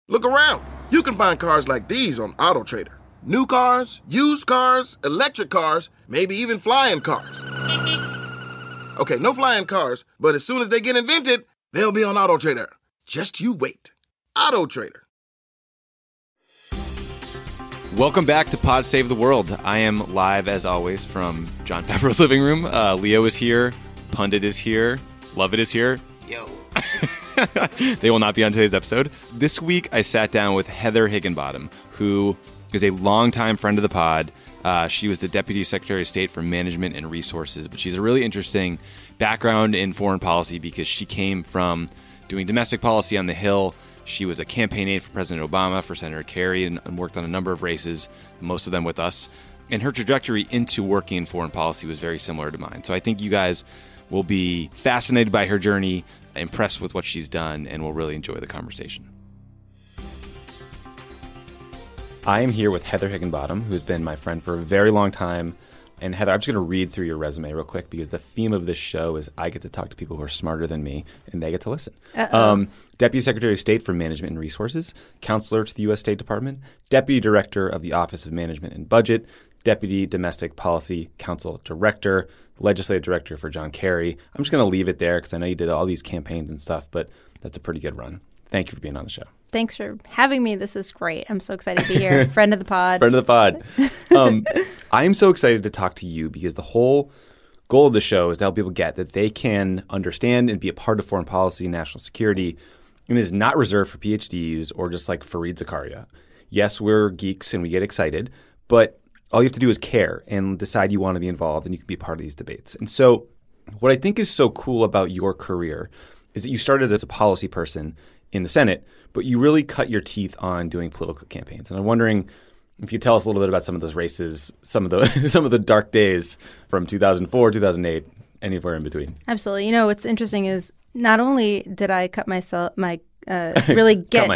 Look around. You can find cars like these on AutoTrader. New cars, used cars, electric cars, maybe even flying cars. Okay, no flying cars, but as soon as they get invented, they'll be on AutoTrader. Just you wait. AutoTrader. Welcome back to Pod Save the World. I am live, as always, from Jon Favreau's living room. Leo is here. Pundit is here. Lovett is here. Yo. They will not be on today's episode. This week, I sat down with Heather Higginbottom, who is a longtime friend of the pod. She was the Deputy Secretary of State for Management and Resources, but she's a really interesting background in foreign policy because she came from doing domestic policy on the Hill. She was a campaign aide for President Obama, for Senator Kerry, and worked on a number of races, most of them with us. And her trajectory into working in foreign policy was very similar to mine. So I think you guys will be fascinated by her journey, impressed with what she's done, and will really enjoy the conversation. I am here with Heather Higginbottom, who's been my friend for a very long time. And Heather, I'm just going to read through your resume real quick because the theme of this show is I get to talk to people who are smarter than me, and they get to listen. Deputy Secretary of State for Management and Resources, Counselor to the U.S. State Department, Deputy Director of the Office of Management and Budget, Deputy Domestic Policy Council Director, Legislative Director for John Kerry. I'm just going to leave it there because I know you did all these campaigns and stuff, but that's a pretty good run. Thank you for being on the show. Thanks for having me. This is great. I'm so excited to be here. Friend of the pod. Friend of the pod. I'm so excited to talk to you because the whole goal of the show is to help people get that they can understand and be a part of foreign policy and national security. And it is not reserved for PhDs or just like Fareed Zakaria. Yes, we're geeks and we get excited, but all you have to do is care and decide you want to be involved and you can be a part of these debates. And so what I think is so cool about your career is that you started as a policy person in the Senate, but you really cut your teeth on doing political campaigns. And I'm wondering if you tell us a little bit about some of those races, some of the dark days from 2004, 2008, anywhere in between. Absolutely. You know, what's interesting is not only did I cut really get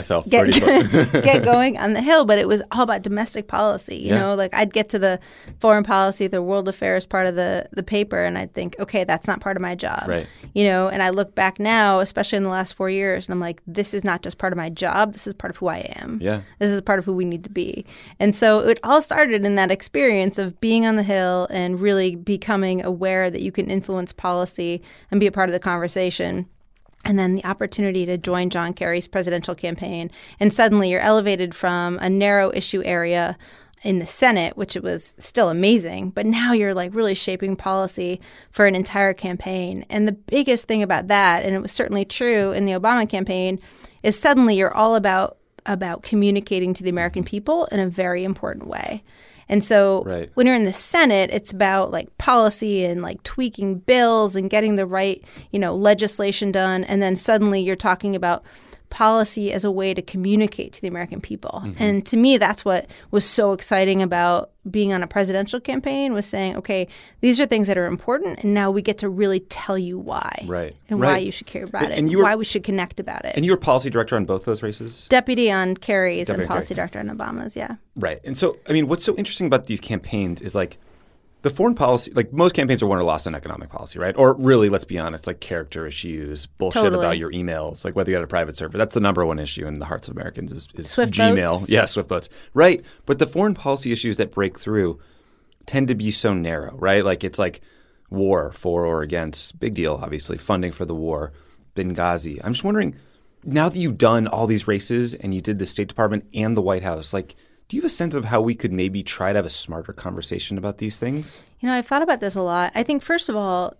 going on the Hill, but it was all about domestic policy. You know, like I'd get to the foreign policy, the world affairs part of the paper, and I'd think, okay, that's not part of my job. Right. You know, and I look back now, especially in the last 4 years, and I'm like, this is not just part of my job. This is part of who I am. Yeah. This is part of who we need to be. And so it all started in that experience of being on the Hill and really becoming aware that you can influence policy and be a part of the conversation. And then the opportunity to join John Kerry's presidential campaign. And suddenly you're elevated from a narrow issue area in the Senate, which it was still amazing, but now you're like really shaping policy for an entire campaign. And the biggest thing about that, and it was certainly true in the Obama campaign, is suddenly you're all about communicating to the American people in a very important way. And so when you're in the Senate, it's about like policy and like tweaking bills and getting the right, legislation done. And then suddenly you're talking about policy as a way to communicate to the American people. Mm-hmm. And to me, that's what was so exciting about being on a presidential campaign, was saying, okay, these are things that are important, and now we get to really tell you why. Right. And why you should care about it, and why we should connect about it. And you were policy director on both those races? Deputy on Kerry's and policy director on Obama's, yeah. Right. And so, I mean, what's so interesting about these campaigns is like, the foreign policy, like most campaigns are won or lost in economic policy, right? Or really, let's be honest, like character issues, bullshit about your emails, like whether you had a private server. That's the number one issue in the hearts of Americans is Swift Gmail. Boats. Yeah, Swift Boats. Right. But the foreign policy issues that break through tend to be so narrow, right? Like it's like war, for or against. Big deal, obviously. Funding for the war. Benghazi. I'm just wondering, now that you've done all these races and you did the State Department and the White House, like, do you have a sense of how we could maybe try to have a smarter conversation about these things? I've thought about this a lot. I think, first of all,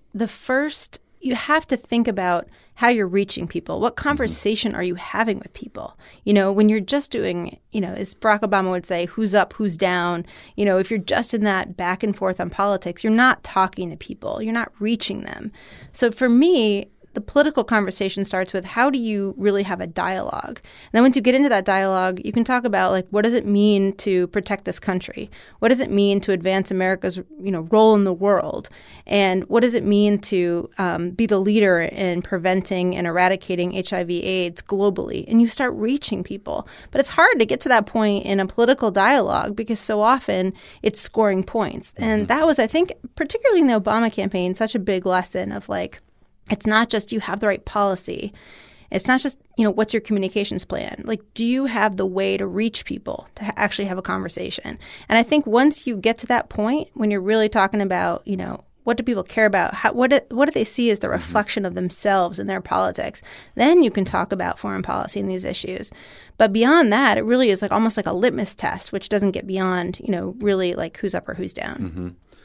you have to think about how you're reaching people. What conversation are you having with people? When you're just doing, as Barack Obama would say, who's up, who's down, if you're just in that back and forth on politics, you're not talking to people. You're not reaching them. So for me, the political conversation starts with how do you really have a dialogue? And then once you get into that dialogue, you can talk about like, what does it mean to protect this country? What does it mean to advance America's, role in the world? And what does it mean to be the leader in preventing and eradicating HIV/AIDS globally? And you start reaching people. But it's hard to get to that point in a political dialogue because so often it's scoring points. And that was, I think, particularly in the Obama campaign, such a big lesson of like, it's not just you have the right policy It's not just, what's your communications plan? Like, do you have the way to reach people, to actually have a conversation? And I think once you get to that point, when you're really talking about, what do people care about? What do they see as the reflection of themselves and their politics? Then you can talk about foreign policy and these issues. But beyond that, it really is like almost like a litmus test, which doesn't get beyond, really like who's up or who's down. Mm-hmm.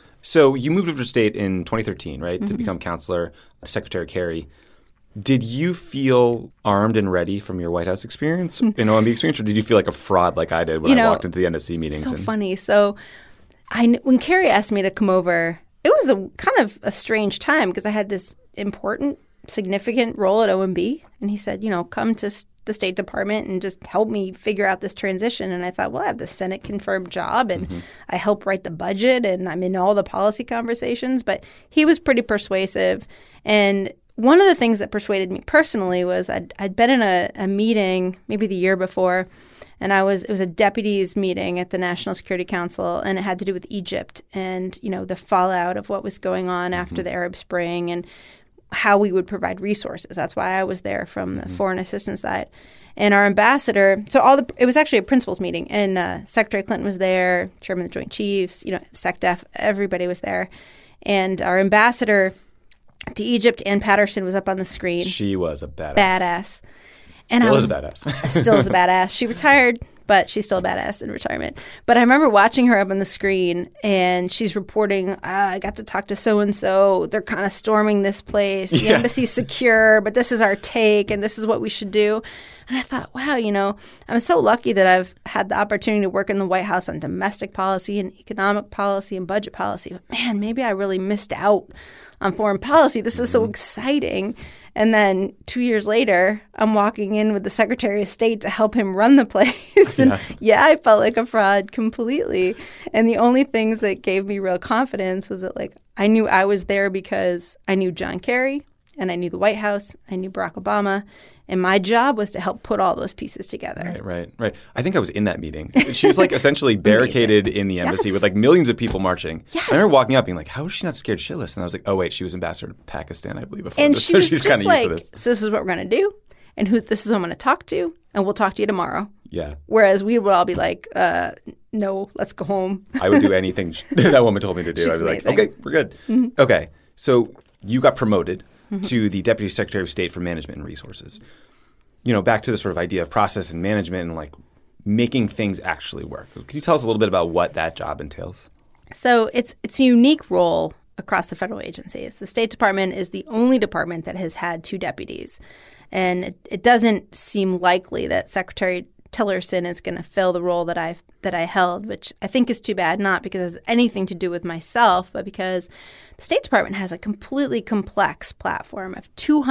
So you moved over to state in 2013, right, to become counselor to Secretary Kerry. Did you feel armed and ready from your White House experience, OMB experience, or did you feel like a fraud like I did when I walked into the NSC meetings? So funny. So when Kerry asked me to come over, it was a kind of a strange time because I had this important, significant role at OMB. And he said, come to the State Department and just help me figure out this transition. And I thought, well, I have the Senate confirmed job and I help write the budget and I'm in all the policy conversations. But he was pretty persuasive. And one of the things that persuaded me personally was I'd been in a meeting maybe the year before. And it was a deputies meeting at the National Security Council, and it had to do with Egypt and, the fallout of what was going on after the Arab Spring and how we would provide resources. That's why I was there from the foreign assistance side. And our ambassador, it was actually a principals meeting, and Secretary Clinton was there, Chairman of the Joint Chiefs, SecDef, everybody was there. And our ambassador to Egypt, Ann Patterson, was up on the screen. She was a badass. Badass. And still is a badass. Still is a badass. She retired, but she's still a badass in retirement. But I remember watching her up on the screen, and she's reporting, I got to talk to so-and-so. They're kind of storming this place. The embassy's secure, but this is our take, and this is what we should do. And I thought, wow, I'm so lucky that I've had the opportunity to work in the White House on domestic policy and economic policy and budget policy. But man, maybe I really missed out on foreign policy. This is so exciting. And then 2 years later, I'm walking in with the Secretary of State to help him run the place. And I felt like a fraud completely. And the only things that gave me real confidence was that I knew I was there because I knew John Kerry and I knew the White House, I knew Barack Obama, and my job was to help put all those pieces together. Right. I think I was in that meeting. She was essentially barricaded in the embassy with millions of people marching. Yes. I remember walking up being like, how is she not scared shitless? And I was like, oh wait, she was ambassador to Pakistan, I believe, before. And this. she was she's just kind of used to this. So this is what we're going to do, and this is who I'm going to talk to, and we'll talk to you tomorrow. Yeah. Whereas we would all be like, no, let's go home. I would do anything that woman told me to do. She's I'd be amazing. like, okay, we're good. Mm-hmm. Okay, so you got promoted to the Deputy Secretary of State for Management and Resources. Back to the sort of idea of process and management and making things actually work. Can you tell us a little bit about what that job entails? So it's a unique role across the federal agencies. The State Department is the only department that has had two deputies. And it doesn't seem likely that Secretary Tillerson is going to fill the role that I held, which I think is too bad, not because it has anything to do with myself, but because the State Department has a completely complex platform of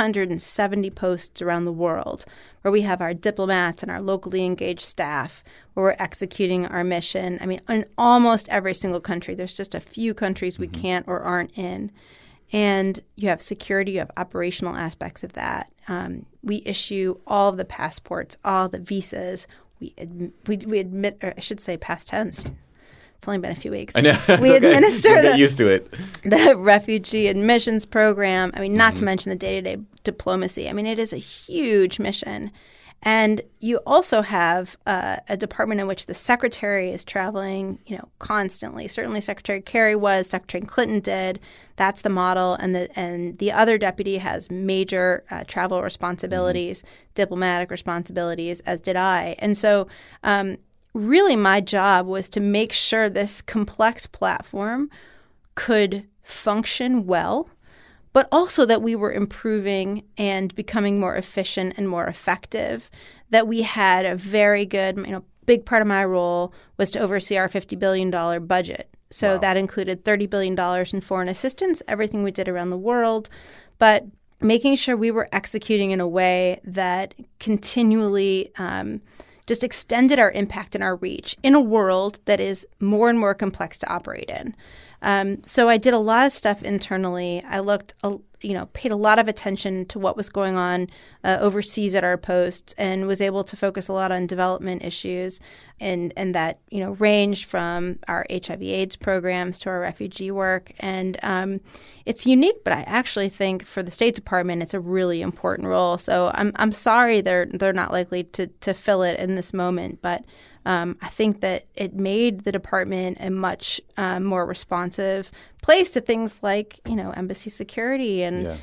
270 posts around the world where we have our diplomats and our locally engaged staff, where we're executing our mission. I mean, in almost every single country, there's just a few countries we can't or aren't in. And you have security, you have operational aspects of that. We issue all of the passports, all the visas. We admit, or I should say past tense. It's only been a few weeks. I know. We administer get used to it. The refugee admissions program. I mean, not to mention the day-to-day diplomacy. I mean, it is a huge mission. And you also have a department in which the secretary is traveling, constantly. Certainly Secretary Kerry was, Secretary Clinton did. That's the model. And the other deputy has major travel responsibilities, diplomatic responsibilities, as did I. And so really my job was to make sure this complex platform could function well, but also that we were improving and becoming more efficient and more effective, that we had a very good, big part of my role was to oversee our $50 billion budget. So that included $30 billion in foreign assistance, everything we did around the world, but making sure we were executing in a way that continually just extended our impact and our reach in a world that is more and more complex to operate in. So I did a lot of stuff internally. I looked paid a lot of attention to what was going on overseas at our posts and was able to focus a lot on development issues and that, ranged from our HIV/AIDS programs to our refugee work. And it's unique, but I actually think for the State Department, it's a really important role. So I'm sorry they're not likely to fill it in this moment, but I think that it made the department a much more responsive place to things like, embassy security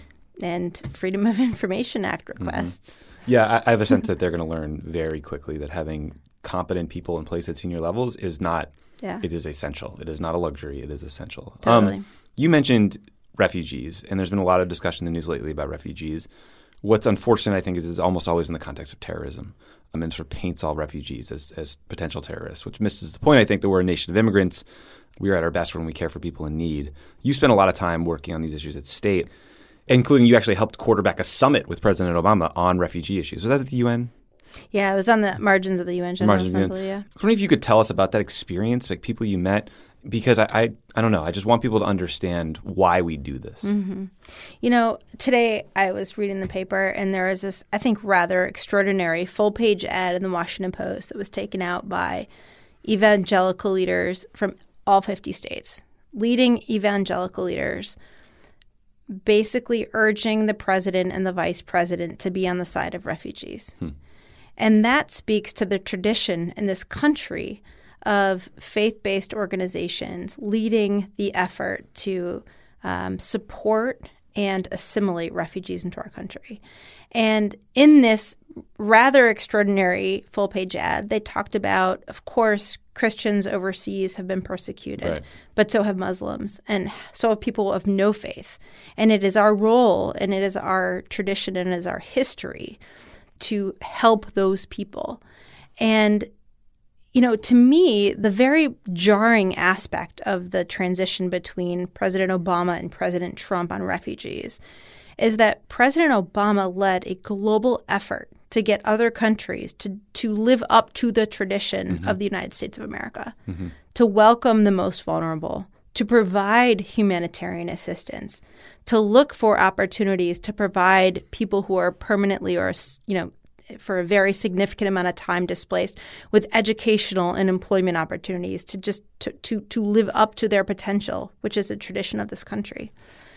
and Freedom of Information Act requests. Mm-hmm. Yeah, I have a sense that they're going to learn very quickly that having competent people in place at senior levels is not it is essential. It is not a luxury. It is essential. Totally. You mentioned refugees, and there's been a lot of discussion in the news lately about refugees. What's unfortunate, I think, is almost always in the context of terrorism. And sort of paints all refugees as potential terrorists, which misses the point, I think, that we're a nation of immigrants. We are at our best when we care for people in need. You spent a lot of time working on these issues at State, including you actually helped quarterback a summit with President Obama on refugee issues. Was that at the UN? Yeah, it was on the margins of the UN General Assembly, yeah. I was wondering if you could tell us about that experience, like people you met, because I don't know. I just want people to understand why we do this. Mm-hmm. Today I was reading the paper and there was this, I think, rather extraordinary full-page ad in the Washington Post that was taken out by evangelical leaders from all 50 states, leading evangelical leaders, basically urging the president and the vice president to be on the side of refugees. And that speaks to the tradition in this country of faith-based organizations leading the effort to support and assimilate refugees into our country. And in this rather extraordinary full-page ad, they talked about, of course, Christians overseas have been persecuted, right, but so have Muslims, and so have people of no faith. And it is our role, and it is our tradition, and it is our history to help those people. And to me, the very jarring aspect of the transition between President Obama and President Trump on refugees is that President Obama led a global effort to get other countries to live up to the tradition of the United States of America, to welcome the most vulnerable, to provide humanitarian assistance, to look for opportunities to provide people who are permanently or, for a very significant amount of time displaced with educational and employment opportunities to just to live up to their potential, which is a tradition of this country.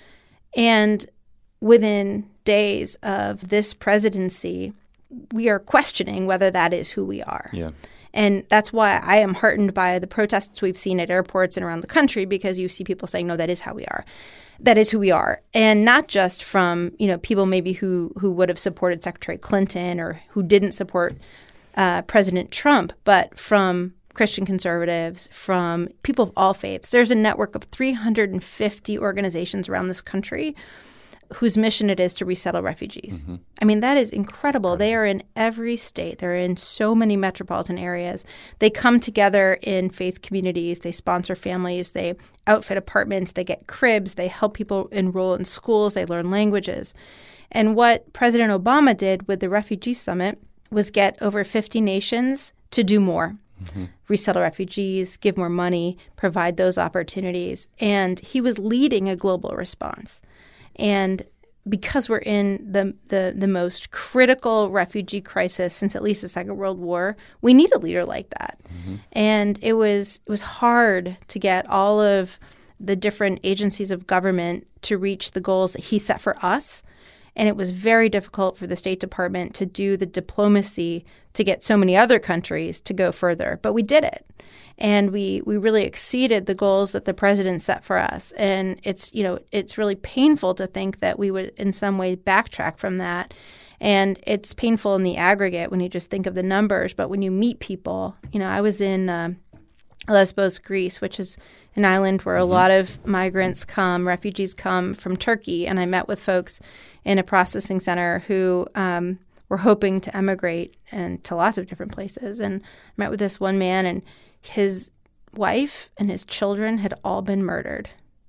And within days of this presidency, we are questioning whether that is who we are. Yeah. And that's why I am heartened by the protests we've seen at airports and around the country, because you see people saying, no, that is how we are. That is who we are. And not just from, people maybe who would have supported Secretary Clinton or who didn't support President Trump, but from Christian conservatives, from people of all faiths. There's a network of 350 organizations around this country whose mission it is to resettle refugees. I mean, that is incredible. They are in every state. They're in so many metropolitan areas. They come together in faith communities. They sponsor families. They outfit apartments. They get cribs. They help people enroll in schools. They learn languages. And what President Obama did with the Refugee Summit was get over 50 nations to do more. Resettle refugees, give more money, provide those opportunities. And he was leading a global response. And because we're in the most critical refugee crisis since at least the Second World War, we need a leader like that. And it was hard to get all of the different agencies of government to reach the goals that he set for us. And it was very difficult for the State Department to do the diplomacy to get so many other countries to go further. But we did it. And we really exceeded the goals that the president set for us. And it's really painful to think that we would in some way backtrack from that. And it's painful in the aggregate when you just think of the numbers. But when you meet people, I was in Lesbos, Greece, which is an island where a lot of refugees come from Turkey. And I met with folks in a processing center who were hoping to emigrate and to lots of different places. And I met with this one man, and his wife and his children had all been murdered.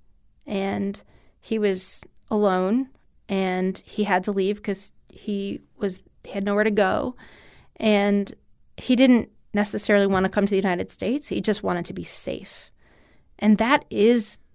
And he was alone, and he had to leave because he had nowhere to go. And he didn't necessarily want to come to the United States. He just wanted to be safe. And that is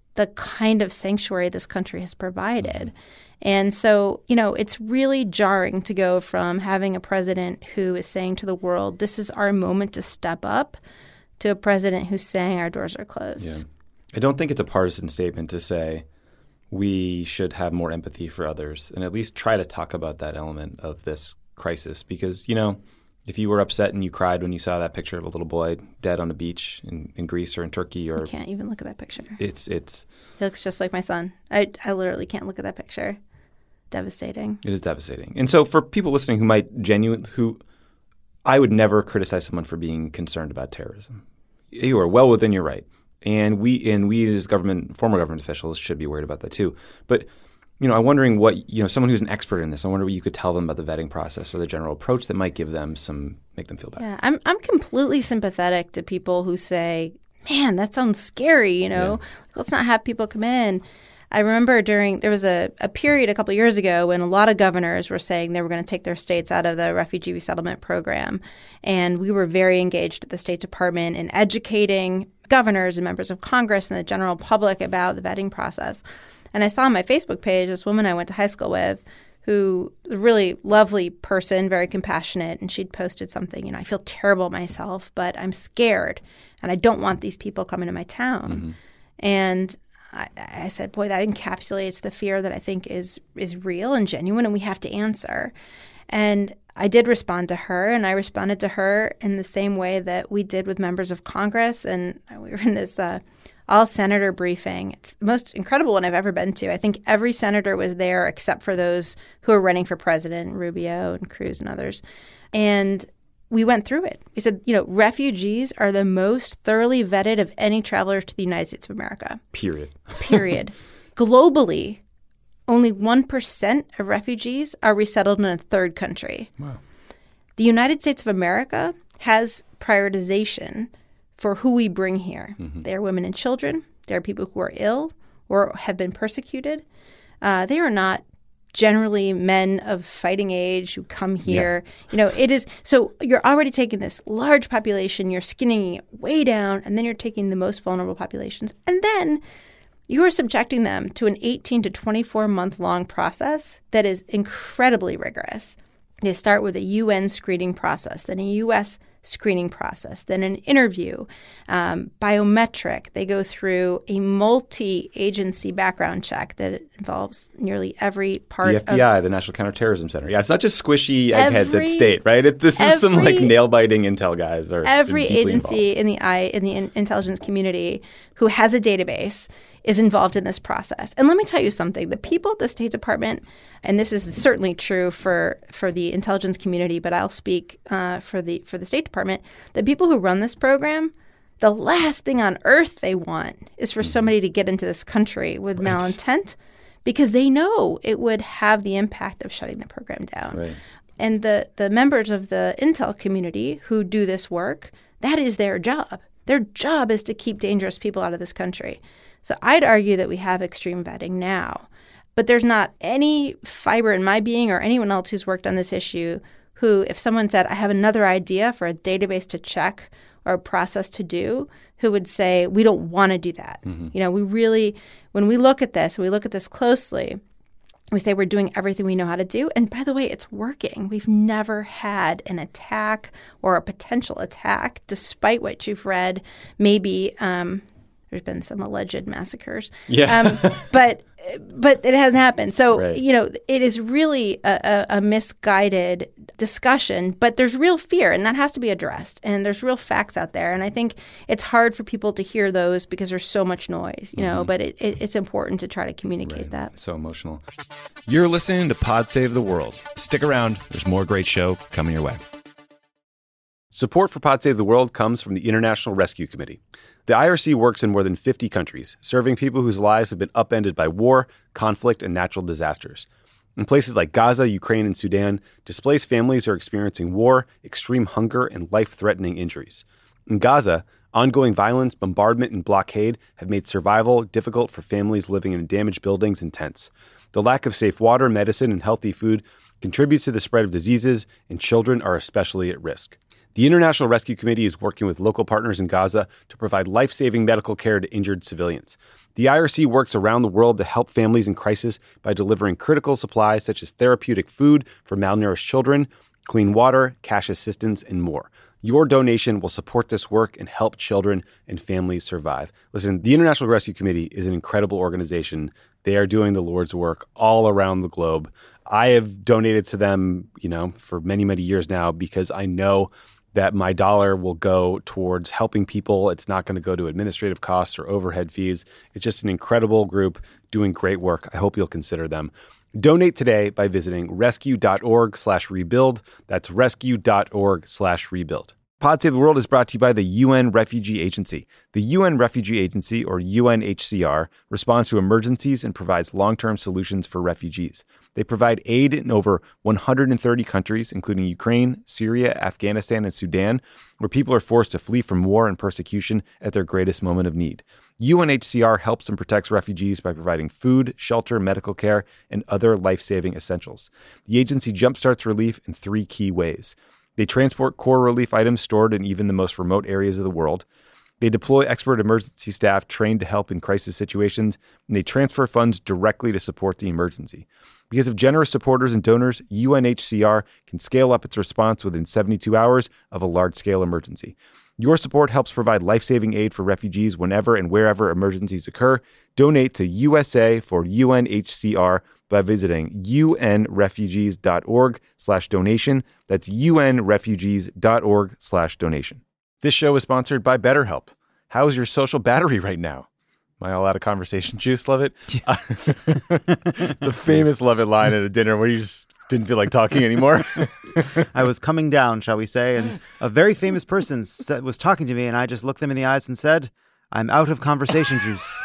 the kind of sanctuary this country has provided. And so, it's really jarring to go from having a president who is saying to the world, this is our moment to step up, to a president who's saying our doors are closed. Yeah. I don't think it's a partisan statement to say we should have more empathy for others and at least try to talk about that element of this crisis because, if you were upset and you cried when you saw that picture of a little boy dead on a beach in Greece or in Turkey, or I can't even look at that picture. He looks just like my son. I literally can't look at that picture. Devastating. It is devastating. And so for people listening who I would never criticize someone for being concerned about terrorism. You are well within your right. And we as former government officials should be worried about that too. But I'm wondering what, someone who's an expert in this, I wonder what you could tell them about the vetting process or the general approach that might make them feel better. Yeah, I'm completely sympathetic to people who say, man, that sounds scary, Let's not have people come in. I remember there was a period a couple of years ago when a lot of governors were saying they were going to take their states out of the refugee resettlement program. And we were very engaged at the State Department in educating governors and members of Congress and the general public about the vetting process. And I saw on my Facebook page this woman I went to high school with who was a really lovely person, very compassionate, and she'd posted something, I feel terrible myself, but I'm scared, and I don't want these people coming to my town. Mm-hmm. And I said, boy, that encapsulates the fear that I think is real and genuine, and we have to answer. And I did respond to her, and I responded to her in the same way that we did with members of Congress, and we were in this all-senator briefing. It's the most incredible one I've ever been to. I think every senator was there except for those who are running for president, Rubio and Cruz and others. And we went through it. We said, refugees are the most thoroughly vetted of any travelers to the United States of America. Period. Globally, only 1% of refugees are resettled in a third country. Wow. The United States of America has prioritization for who we bring here. Mm-hmm. They are women and children. They are people who are ill or have been persecuted. They are not generally men of fighting age who come here. Yeah. It is – so you're already taking this large population, you're skinning it way down, and then you're taking the most vulnerable populations. And then you are subjecting them to an 18 to 24-month-long process that is incredibly rigorous. They start with a UN screening process, then a U.S. screening process, then an interview, biometric. They go through a multi-agency background check that involves nearly every part of the FBI, the National Counterterrorism Center. Yeah, it's not just squishy eggheads at state, right? This is some nail-biting intel guys. Every agency in the intelligence community who has a database is involved in this process. And let me tell you something. The people at the State Department, and this is certainly true for the intelligence community, but I'll speak for the State Department, the people who run this program, the last thing on earth they want is for somebody to get into this country with malintent because they know it would have the impact of shutting the program down. Right. And the members of the intel community who do this work, that is their job. Their job is to keep dangerous people out of this country. So I'd argue that we have extreme vetting now. But there's not any fiber in my being or anyone else who's worked on this issue who, if someone said, I have another idea for a database to check or a process to do, who would say, we don't want to do that. Mm-hmm. We really, when we look at this closely, we say we're doing everything we know how to do. And by the way, it's working. We've never had an attack or a potential attack, despite what you've read. Maybe there's been some alleged massacres. Yeah. But it hasn't happened. So, right. It is really a misguided discussion, but there's real fear, and that has to be addressed. And there's real facts out there. And I think it's hard for people to hear those because there's so much noise, but it's important to try to communicate that. So emotional. You're listening to Pod Save the World. Stick around. There's more great show coming your way. Support for Pod Save the World comes from the International Rescue Committee. The IRC works in more than 50 countries, serving people whose lives have been upended by war, conflict, and natural disasters. In places like Gaza, Ukraine, and Sudan, displaced families are experiencing war, extreme hunger, and life-threatening injuries. In Gaza, ongoing violence, bombardment, and blockade have made survival difficult for families living in damaged buildings and tents. The lack of safe water, medicine, and healthy food contributes to the spread of diseases, and children are especially at risk. The International Rescue Committee is working with local partners in Gaza to provide life-saving medical care to injured civilians. The IRC works around the world to help families in crisis by delivering critical supplies such as therapeutic food for malnourished children, clean water, cash assistance, and more. Your donation will support this work and help children and families survive. Listen, the International Rescue Committee is an incredible organization. They are doing the Lord's work all around the globe. I have donated to them, for many, many years now because I know that my dollar will go towards helping people. It's not going to go to administrative costs or overhead fees. It's just an incredible group doing great work. I hope you'll consider them. Donate today by visiting rescue.org/rebuild. That's rescue.org/rebuild. Pod Save the World is brought to you by the UN Refugee Agency. The UN Refugee Agency, or UNHCR, responds to emergencies and provides long-term solutions for refugees. They provide aid in over 130 countries, including Ukraine, Syria, Afghanistan, and Sudan, where people are forced to flee from war and persecution at their greatest moment of need. UNHCR helps and protects refugees by providing food, shelter, medical care, and other life-saving essentials. The agency jumpstarts relief in 3 key ways. They transport core relief items stored in even the most remote areas of the world. They deploy expert emergency staff trained to help in crisis situations, and they transfer funds directly to support the emergency. Because of generous supporters and donors, UNHCR can scale up its response within 72 hours of a large-scale emergency. Your support helps provide life-saving aid for refugees whenever and wherever emergencies occur. Donate to USA for UNHCR by visiting unrefugees.org/donation. That's unrefugees.org/donation. This show is sponsored by BetterHelp. How is your social battery right now? Am I all out of conversation juice, Lovett? It's a famous Lovett line at a dinner where you just didn't feel like talking anymore. I was coming down, shall we say, and a very famous person was talking to me, and I just looked them in the eyes and said, I'm out of conversation juice.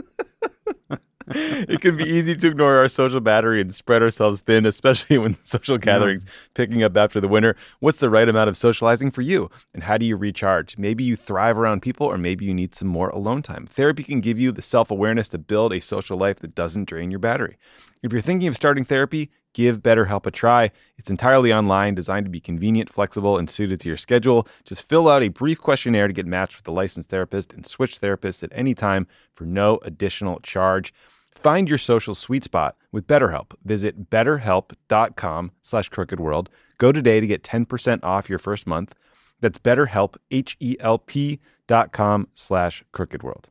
It can be easy to ignore our social battery and spread ourselves thin, especially when social gatherings picking up after the winter. What's the right amount of socializing for you? And how do you recharge? Maybe you thrive around people, or maybe you need some more alone time. Therapy can give you the self-awareness to build a social life that doesn't drain your battery. If you're thinking of starting therapy, give BetterHelp a try. It's entirely online, designed to be convenient, flexible, and suited to your schedule. Just fill out a brief questionnaire to get matched with a licensed therapist and switch therapists at any time for no additional charge. Find your social sweet spot with BetterHelp. Visit betterhelp.com/crookedworld. Go today to get 10% off your first month. That's BetterHelp, HELP.com/crookedworld.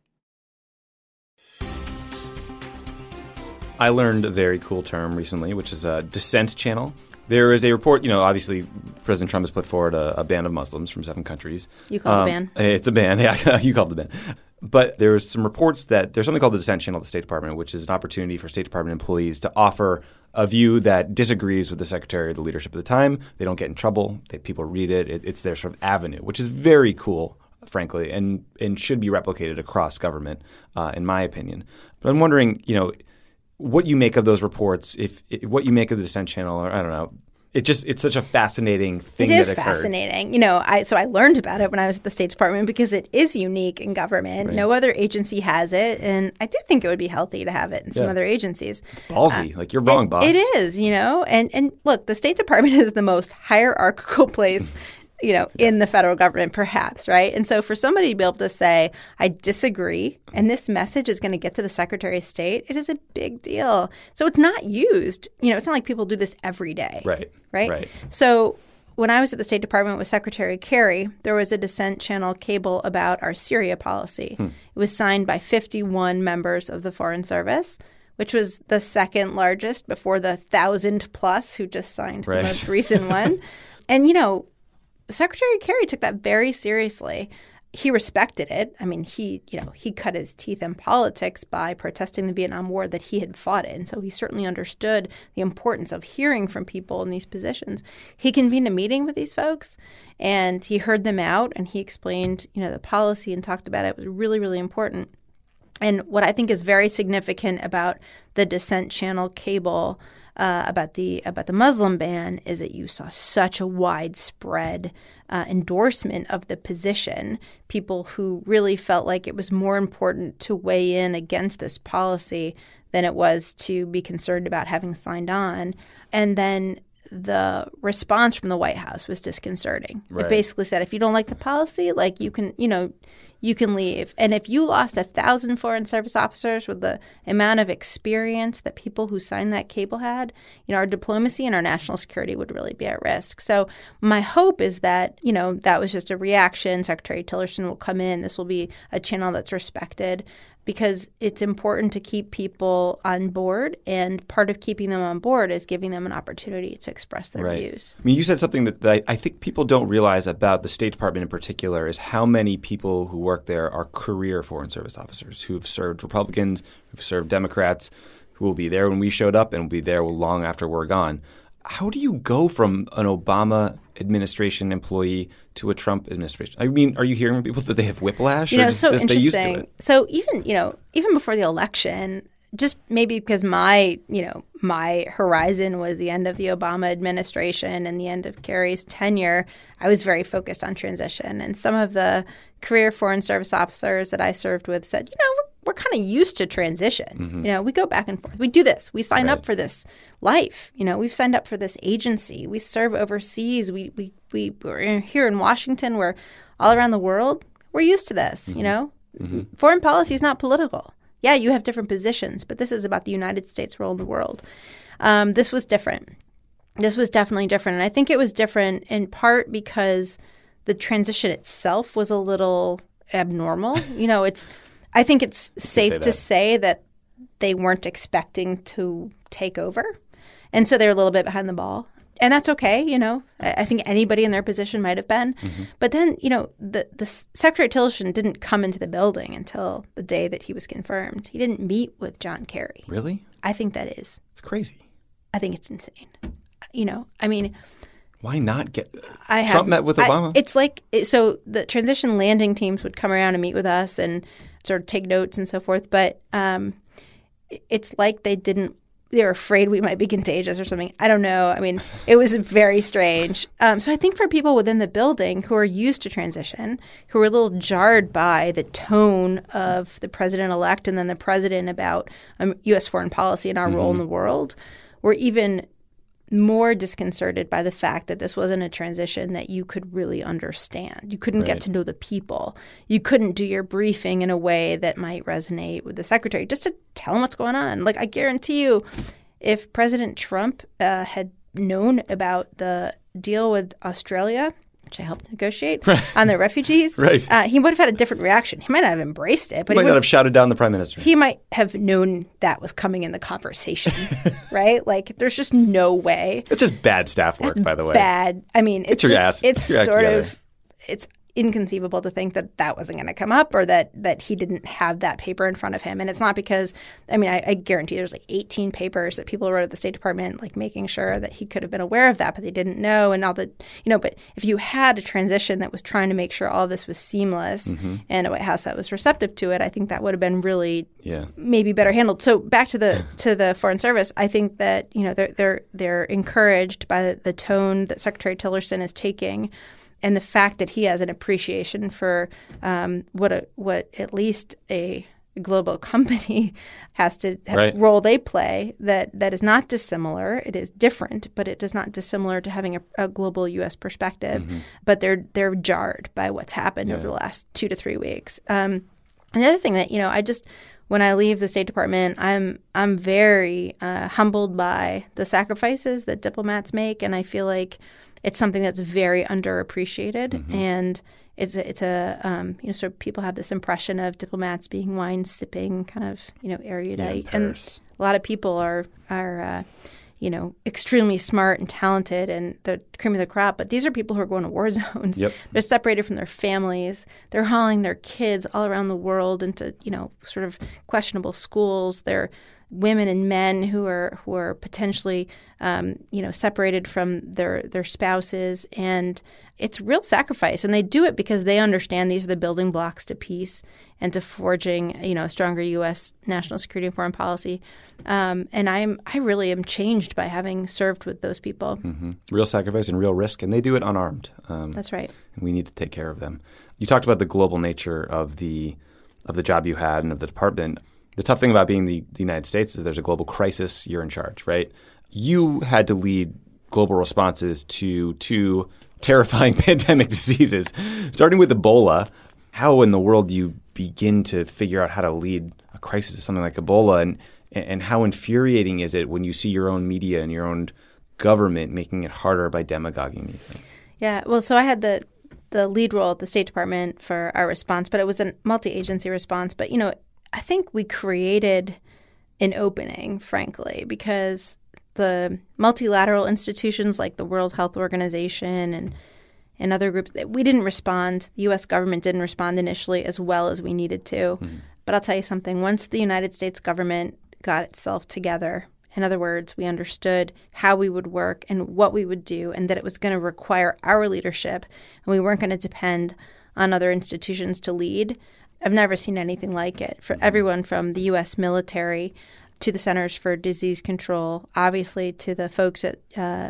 I learned a very cool term recently, which is a dissent channel. There is a report, obviously President Trump has put forward a ban of Muslims from 7 countries. You call it a ban? It's a ban. Yeah, you called it a ban. But there's some reports that there's something called the dissent channel at the State Department, which is an opportunity for State Department employees to offer a view that disagrees with the secretary or the leadership at the time. They don't get in trouble. People read it. It's their sort of avenue, which is very cool, frankly, and should be replicated across government, in my opinion. But I'm wondering, what you make of those reports, what you make of the dissent channel, or I don't know. It's such a fascinating thing that occurred. It is fascinating. So I learned about it when I was at the State Department because it is unique in government. Right. No other agency has it. And I do think it would be healthy to have it in some other agencies. It's ballsy. You're wrong, boss. It is, And look, the State Department is the most hierarchical place in the federal government, perhaps, right? And so for somebody to be able to say, I disagree, and this message is going to get to the Secretary of State, it is a big deal. So it's not used. It's not like people do this every day. Right? So when I was at the State Department with Secretary Kerry, there was a dissent channel cable about our Syria policy. It was signed by 51 members of the Foreign Service, which was the second largest before the 1,000+ who just signed the most recent one. And, Secretary Kerry took that very seriously. He respected it. I mean, he cut his teeth in politics by protesting the Vietnam War that he had fought in. So he certainly understood the importance of hearing from people in these positions. He convened a meeting with these folks, and he heard them out, and he explained, the policy and talked about it. It was really, really important. And what I think is very significant about the dissent channel cable about the Muslim ban is that you saw such a widespread endorsement of the position. People who really felt like it was more important to weigh in against this policy than it was to be concerned about having signed on. And then the response from the White House was disconcerting. Right. It basically said, if you don't like the policy, like you can leave. And if you lost 1,000 Foreign Service officers with the amount of experience that people who signed that cable had, our diplomacy and our national security would really be at risk. So my hope is that, that was just a reaction. Secretary Tillerson will come in. This will be a channel that's respected, because it's important to keep people on board. And part of keeping them on board is giving them an opportunity to express their views. I mean, you said something that I think people don't realize about the State Department in particular is how many people who work there are career Foreign Service officers who have served Republicans, who've served Democrats, who will be there when we showed up and will be there long after we're gone. How do you go from an Obama administration employee to a Trump administration? I mean, are you hearing from people that they have whiplash? So interesting. They used to it? So even before the election, just maybe because my horizon was the end of the Obama administration and the end of Kerry's tenure, I was very focused on transition. And some of the career Foreign Service officers that I served with said, we're kind of used to transition. Mm-hmm. We go back and forth. We do this. We sign up for this life. We've signed up for this agency. We serve overseas. We're here in Washington. We're all around the world. We're used to this, Mm-hmm. Foreign policy is not political. Yeah, you have different positions, but this is about the United States' role in the world. This was different. This was definitely different. And I think it was different in part because the transition itself was a little abnormal. I think it's safe to say that they weren't expecting to take over. And so they're a little bit behind the ball. And that's okay, I think anybody in their position might have been. Mm-hmm. But then, the Secretary Tillerson didn't come into the building until the day that he was confirmed. He didn't meet with John Kerry. Really? I think that is. It's crazy. I think it's insane. Why not Trump met with Obama? It's like, so the transition landing teams would come around and meet with us and sort of take notes and so forth. But it's like they were afraid we might be contagious or something. I don't know. It was very strange. So I think for people within the building who are used to transition, who are a little jarred by the tone of the president-elect and then the president about U.S. foreign policy and our role in the world, were even more disconcerted by the fact that this wasn't a transition that you could really understand. You couldn't get to know the people. You couldn't do your briefing in a way that might resonate with the secretary, just to tell him what's going on. Like, I guarantee you, if President Trump had known about the deal with Australia, which I helped negotiate, on the refugees, he would have had a different reaction. He might not have embraced it. But he might not have shouted down the prime minister. He might have known that was coming in the conversation, right? Like, there's just no way. It's just bad staff work, by the way. Bad. It's inconceivable to think that that wasn't going to come up, or that he didn't have that paper in front of him. And it's not because, I guarantee there's like 18 papers that people wrote at the State Department, like making sure that he could have been aware of that, but they didn't know. And all the, but if you had a transition that was trying to make sure all of this was seamless and a White House that was receptive to it, I think that would have been really maybe better handled. So back to the Foreign Service, I think that, they're encouraged by the tone that Secretary Tillerson is taking, and the fact that he has an appreciation for what at least a global company has to role they play that is not dissimilar. It is different, but it is not dissimilar to having a global U.S. perspective. But they're jarred by what's happened over the last 2 to 3 weeks. And the other thing that when I leave the State Department, I'm very humbled by the sacrifices that diplomats make, and I feel like it's something that's very underappreciated, and it's sort of people have this impression of diplomats being wine sipping, kind of erudite, and a lot of people are extremely smart and talented and the cream of the crop. But these are people who are going to war zones. Yep. They're separated from their families. They're hauling their kids all around the world into sort of questionable schools. They're women and men who are potentially separated from their spouses, and it's real sacrifice. And they do it because they understand these are the building blocks to peace and to forging a stronger U.S. national security and foreign policy. And I really am changed by having served with those people. Real sacrifice and real risk, and they do it unarmed. That's right. And we need to take care of them. You talked about the global nature of the job you had and of the department. The tough thing about being the United States is there's a global crisis, you're in charge, right? You had to lead global responses to two terrifying pandemic diseases, starting with Ebola. How in the world do you begin to figure out how to lead a crisis of something like Ebola, and how infuriating is it when you see your own media and your own government making it harder by demagoguing these things? Yeah, well, so I had the lead role at the State Department for our response, but it was a multi-agency response. But, I think we created an opening, frankly, because the multilateral institutions like the World Health Organization and other groups, we didn't respond. The U.S. government didn't respond initially as well as we needed to. Mm-hmm. But I'll tell you something. Once the United States government got itself together, in other words, we understood how we would work and what we would do, and that it was going to require our leadership, and we weren't going to depend on other institutions to lead. I've never seen anything like it. For everyone from the U.S. military to the Centers for Disease Control, obviously to the folks at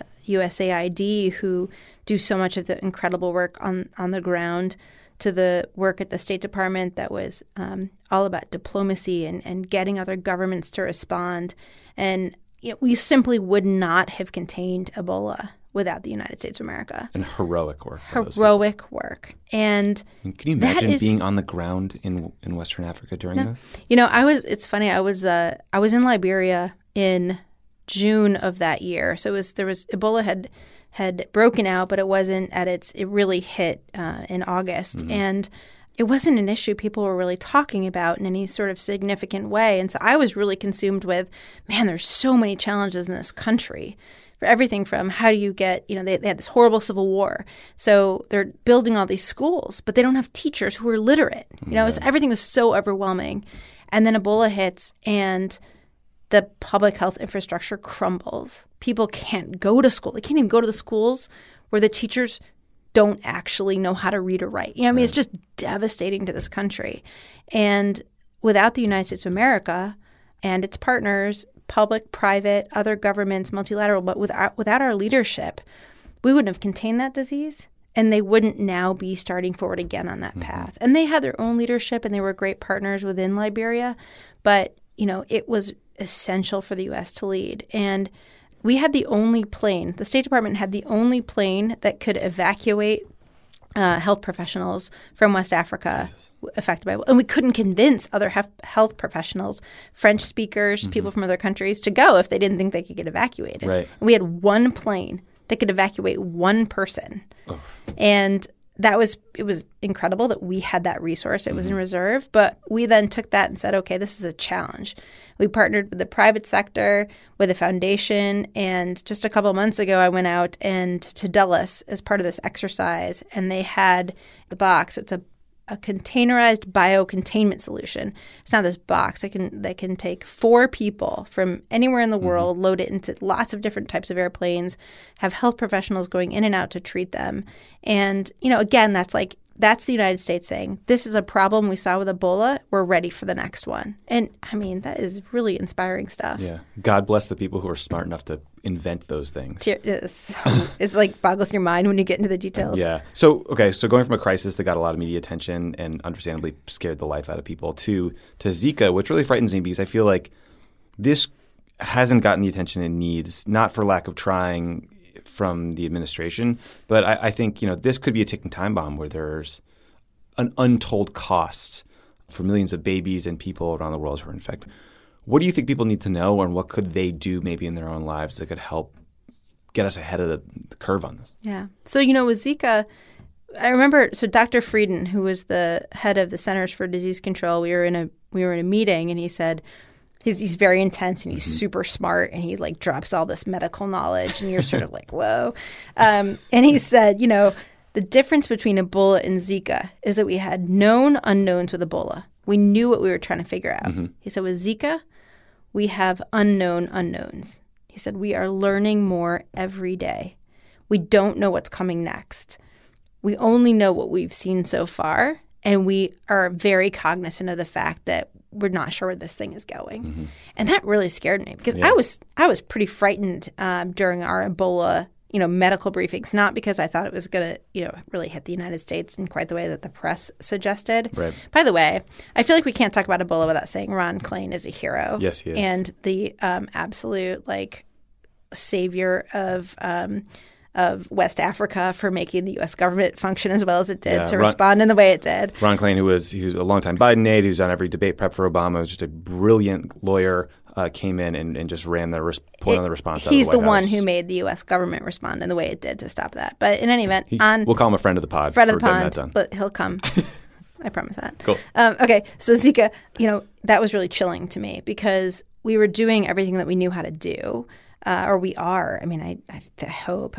USAID who do so much of the incredible work on the ground, to the work at the State Department that was all about diplomacy and getting other governments to respond. And we simply would not have contained Ebola without the United States of America. And heroic work. Heroic work. And can you imagine being on the ground in Western Africa during this? It's funny. I was in Liberia in June of that year. So Ebola had broken out, but it wasn't it really hit in August. Mm-hmm. And it wasn't an issue people were really talking about in any sort of significant way. And so I was really consumed with, man, there's so many challenges in this country. For everything from how do you get, they had this horrible civil war. So they're building all these schools, but they don't have teachers who are literate. Everything was so overwhelming. And then Ebola hits and the public health infrastructure crumbles. People can't go to school. They can't even go to the schools where the teachers don't actually know how to read or write. It's just devastating to this country. And without the United States of America and its partners, public, private, other governments, multilateral, but without our leadership, we wouldn't have contained that disease, and they wouldn't now be starting forward again on that path. And they had their own leadership, and they were great partners within Liberia, but it was essential for the U.S. to lead. And we had the only plane, the State Department had the only plane that could evacuate health professionals from West Africa affected by it. And we couldn't convince other health professionals, French speakers, people from other countries, to go if they didn't think they could get evacuated. Right. And we had one plane that could evacuate one person. Oh. And it was incredible that we had that resource. It was in reserve. But we then took that and said, okay, this is a challenge. We partnered with the private sector, with a foundation. And just a couple of months ago, I went out to Dulles as part of this exercise. And they had the box. It's a containerized biocontainment solution. It's not this box. They can take 4 people from anywhere in the world, load it into lots of different types of airplanes, have health professionals going in and out to treat them. And, again, that's the United States saying, this is a problem we saw with Ebola. We're ready for the next one. And, that is really inspiring stuff. Yeah. God bless the people who are smart enough to invent those things. It's boggles your mind when you get into the details. Yeah. So going from a crisis that got a lot of media attention and understandably scared the life out of people to Zika, which really frightens me because I feel like this hasn't gotten the attention it needs, not for lack of trying from the administration, but I think this could be a ticking time bomb where there's an untold cost for millions of babies and people around the world who are infected. What do you think people need to know, and what could they do maybe in their own lives that could help get us ahead of the curve on this? Yeah. So with Zika, I remember Dr. Frieden, who was the head of the Centers for Disease Control, we were in a meeting, and he said, He's very intense and he's super smart and he drops all this medical knowledge and you're sort of like, whoa. And he said, the difference between Ebola and Zika is that we had known unknowns with Ebola. We knew what we were trying to figure out. Mm-hmm. He said, with Zika, we have unknown unknowns. He said, we are learning more every day. We don't know what's coming next. We only know what we've seen so far, and we are very cognizant of the fact that we're not sure where this thing is going. Mm-hmm. And that really scared me because I was pretty frightened during our Ebola, medical briefings, not because I thought it was going to, really hit the United States in quite the way that the press suggested. Right. By the way, I feel like we can't talk about Ebola without saying Ron Klain is a hero. Yes, he is. And the absolute, savior of West Africa for making the U.S. government function as well as it did, to respond in the way it did. Ron Klain, he was a longtime Biden aide, who's on every debate prep for Obama, was just a brilliant lawyer, came in and just ran the point on the response. He's out of the White one House. who made the U.S. government respond in the way it did to stop that. But in any event, we'll call him a friend of the pod. Friend of for the getting pond, that done. but he'll come. I promise that. Cool. Okay, so Zika, that was really chilling to me because we were doing everything that we knew how to do. Or we are. I mean, I hope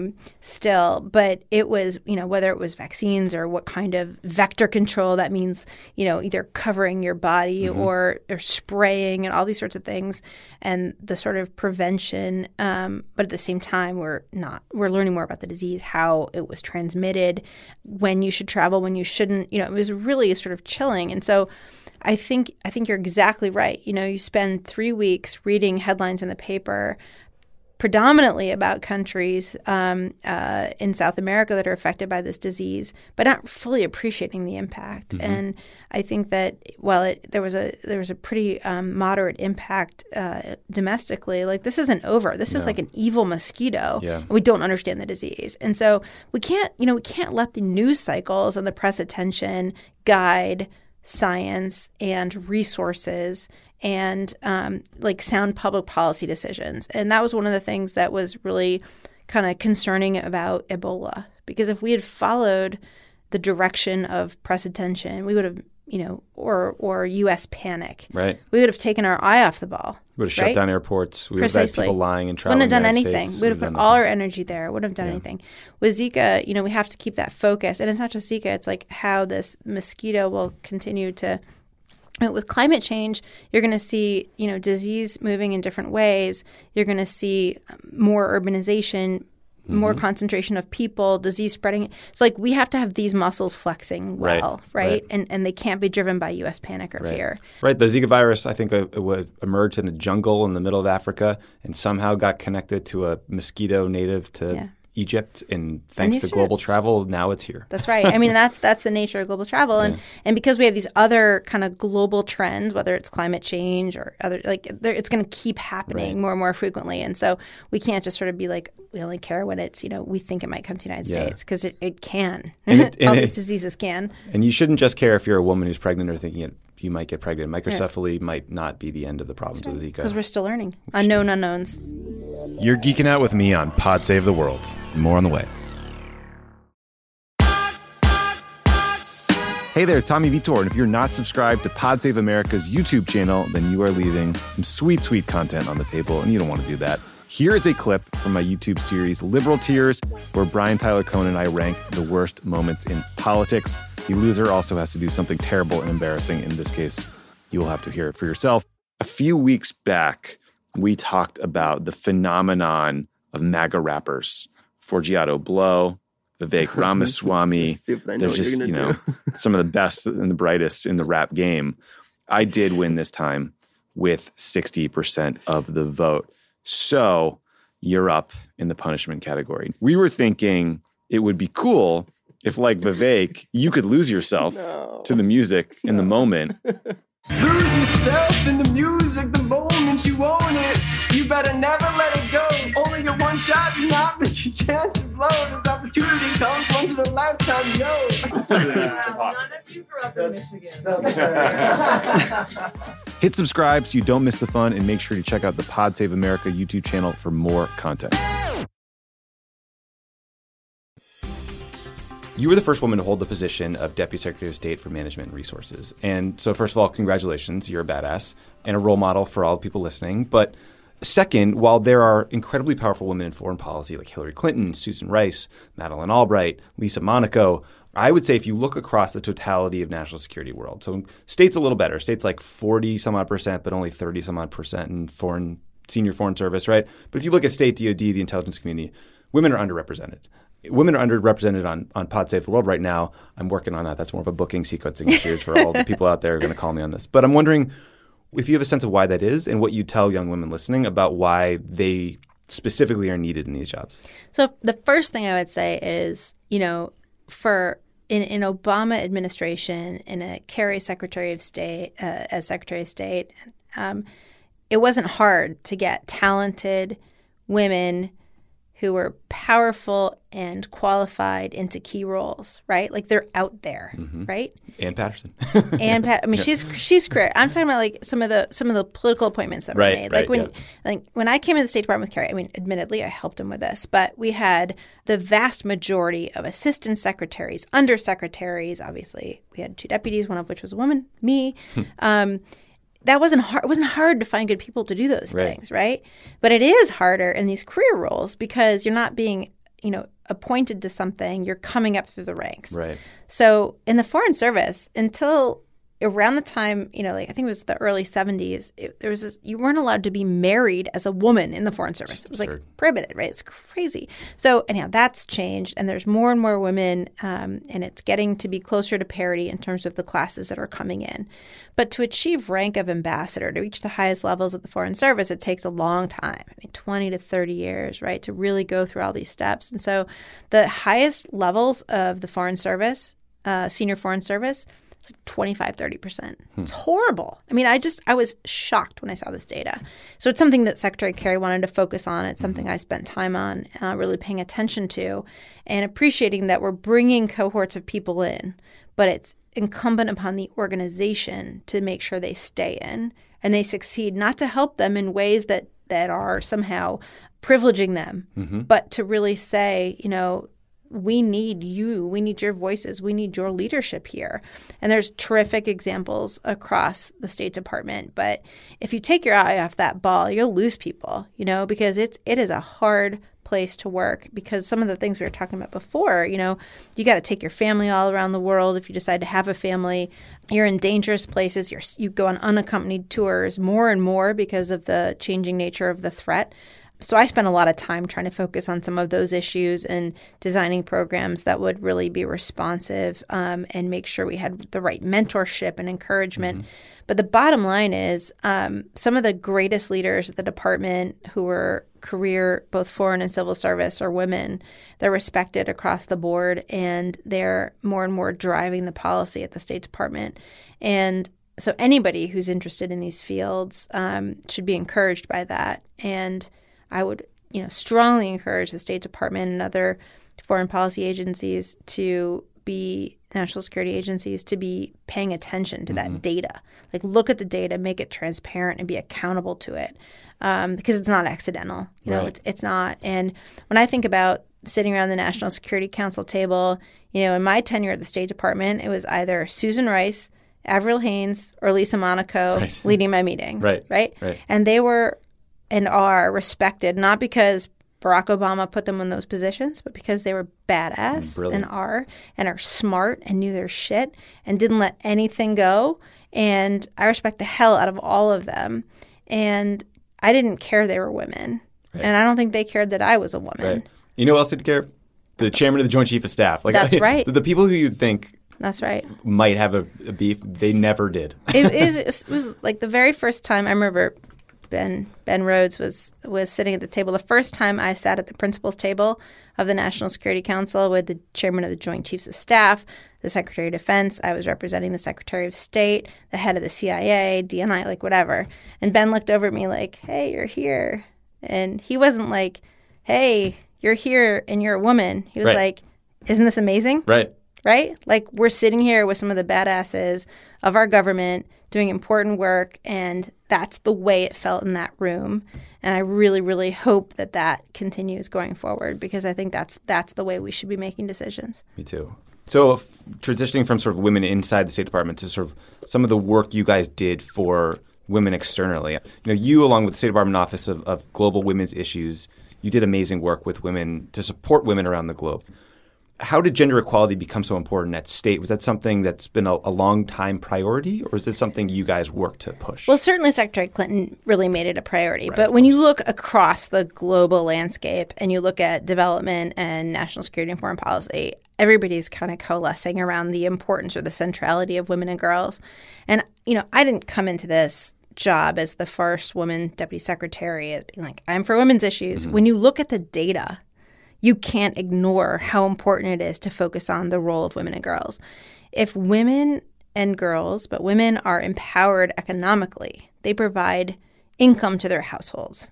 still. But it was, whether it was vaccines or what kind of vector control, that means, either covering your body or spraying and all these sorts of things, and the sort of prevention. But at the same time, we're learning more about the disease, how it was transmitted, when you should travel, when you shouldn't. It was really sort of chilling. And so I think you're exactly right. You spend 3 weeks reading headlines in the paper predominantly about countries in South America that are affected by this disease, but not fully appreciating the impact. And I think that while there was a pretty moderate impact domestically, like this isn't over. This is like an evil mosquito. Yeah. And we don't understand the disease, and so we can't let the news cycles and the press attention guide science and resources and sound public policy decisions. And that was one of the things that was really kind of concerning about Ebola, because if we had followed the direction of press attention, we would have, or U.S. panic. Right. We would have taken our eye off the ball. We would have shut down airports. We would have Precisely. had people lying and traveling. Wouldn't have done to the United anything. States. We would have put all our energy there. Wouldn't have done anything. With Zika, we have to keep that focus. And it's not just Zika. It's like how this mosquito will continue to – with climate change, you're going to see, disease moving in different ways. You're going to see more urbanization, more concentration of people, disease spreading. So, we have to have these muscles flexing well, right? And they can't be driven by U.S. panic or fear. Right. The Zika virus, I think, it emerged in a jungle in the middle of Africa and somehow got connected to a mosquito native to Egypt, and thanks to global travel, now it's here. That's right. I mean, that's the nature of global travel, and because we have these other kind of global trends, whether it's climate change or other, it's going to keep happening more and more frequently, and so we can't just sort of be like, we only care when it's we think it might come to the United States, because it can. All these diseases can. And you shouldn't just care if you're a woman who's pregnant or thinking you might get pregnant. Microcephaly might not be the end of the problems with Zika. Because we're still learning. Unknown unknowns. You're geeking out with me on Pod Save the World. More on the way. Hey there, Tommy Vitor, and if you're not subscribed to Pod Save America's YouTube channel, then you are leaving some sweet, sweet content on the table, and you don't want to do that. Here is a clip from my YouTube series, Liberal Tears, where Brian Tyler Cohen and I rank the worst moments in politics. The loser also has to do something terrible and embarrassing. In this case, you will have to hear it for yourself. A few weeks back, we talked about the phenomenon of MAGA rappers. Forgiato Blow, Vivek Ramaswamy. There's just, some of the best and the brightest in the rap game. I did win this time with 60% of the vote. So you're up in the punishment category. We were thinking it would be cool if, like Vivek, you could lose yourself to the music in the moment. Lose yourself in the music the moment you own it. You better never let it go. Only your one shot, do not miss your chance to blow. This opportunity comes once in a lifetime, yo. None of you grew up in Michigan. Hit subscribe so you don't miss the fun, and make sure to check out the Pod Save America YouTube channel for more content. You were the first woman to hold the position of Deputy Secretary of State for Management and Resources. And so first of all, congratulations. You're a badass and a role model for all the people listening. But second, while there are incredibly powerful women in foreign policy like Hillary Clinton, Susan Rice, Madeleine Albright, Lisa Monaco, I would say if you look across the totality of national security world, so states a little better. States like 40 some odd percent, but only 30 some odd percent in senior foreign service, right? But if you look at state, DOD, the intelligence community, women are underrepresented. Women are underrepresented on Pod Save the World right now. I'm working on that. That's more of a booking sequencing issue for all the people out there who are going to call me on this. But I'm wondering if you have a sense of why that is and what you tell young women listening about why they specifically are needed in these jobs. So the first thing I would say is, for in Obama administration, in a Kerry Secretary of State, as Secretary of State, it wasn't hard to get talented women who were powerful and qualified into key roles, right? Like they're out there, right? Ann Patterson. I mean, she's great. I'm talking about like some of the political appointments that were made. Like when I came into the State Department with Kerry, I mean, admittedly, I helped him with this, but we had the vast majority of assistant secretaries, undersecretaries. Obviously, we had 2 deputies, one of which was a woman, me. That wasn't hard. It wasn't hard to find good people to do those things, right? But it is harder in these career roles because you're not being, appointed to something. You're coming up through the ranks. Right. So in the Foreign Service, until around the time, like I think it was the early 70s, there was this, you weren't allowed to be married as a woman in the Foreign Service. It was like prohibited, right? It's crazy. So anyhow, that's changed, and there's more and more women, and it's getting to be closer to parity in terms of the classes that are coming in. But to achieve rank of ambassador, to reach the highest levels of the Foreign Service, it takes a long time. I mean, 20 to 30 years, right, to really go through all these steps. And so the highest levels of the Foreign Service, senior Foreign Service, it's like 25, 30%. It's horrible. I mean, I was shocked when I saw this data. So it's something that Secretary Kerry wanted to focus on. It's something I spent time on, really paying attention to and appreciating that we're bringing cohorts of people in, but it's incumbent upon the organization to make sure they stay in and they succeed, not to help them in ways that are somehow privileging them, but to really say, we need you. We need your voices. We need your leadership here. And there's terrific examples across the State Department. But if you take your eye off that ball, you'll lose people, because it is a hard place to work, because some of the things we were talking about before, you got to take your family all around the world. If you decide to have a family, you're in dangerous places. You go on unaccompanied tours more and more because of the changing nature of the threat. So I spent a lot of time trying to focus on some of those issues and designing programs that would really be responsive and make sure we had the right mentorship and encouragement. But the bottom line is some of the greatest leaders at the department who were career, both foreign and civil service, are women. They're respected across the board, and they're more and more driving the policy at the State Department. And so anybody who's interested in these fields should be encouraged by that. And I would, strongly encourage the State Department and other foreign policy agencies national security agencies to be paying attention to that data. Like, look at the data, make it transparent, and be accountable to it, because it's not accidental. It's not. And when I think about sitting around the National Security Council table, in my tenure at the State Department, it was either Susan Rice, Avril Haines, or Lisa Monaco leading my meetings. Right. And they were and are respected, not because Barack Obama put them in those positions, but because they were badass and are smart and knew their shit and didn't let anything go. And I respect the hell out of all of them. And I didn't care they were women. And I don't think they cared that I was a woman. You know who else didn't care? The chairman of the Joint Chief of Staff. That's right. The people who you think That's right. might have a beef, they never did. It was like the very first time I remember Ben Rhodes was sitting at the table. The first time I sat at the principals table of the National Security Council with the chairman of the Joint Chiefs of Staff, the Secretary of Defense. I was representing the Secretary of State, the head of the CIA, DNI, like whatever. And Ben looked over at me like, hey, you're here. And he wasn't like, hey, you're here and you're a woman. He was like, isn't this amazing? Right? Like, we're sitting here with some of the badasses of our government doing important work, and that's the way it felt in that room. And I really, really hope that continues going forward, because I think that's the way we should be making decisions. Me too. So transitioning from sort of women inside the State Department to sort of some of the work you guys did for women externally. You, along with the State Department Office of Global Women's Issues, you did amazing work with women to support women around the globe. How did gender equality become so important at State? Was that something that's been a long time priority, or is this something you guys worked to push? Well, certainly Secretary Clinton really made it a priority. But when you look across the global landscape and you look at development and national security and foreign policy, everybody's kind of coalescing around the importance or the centrality of women and girls. And, I didn't come into this job as the first woman deputy secretary being like, I'm for women's issues. When you look at the data, you can't ignore how important it is to focus on the role of women and girls. If women and girls, but women are empowered economically, they provide income to their households.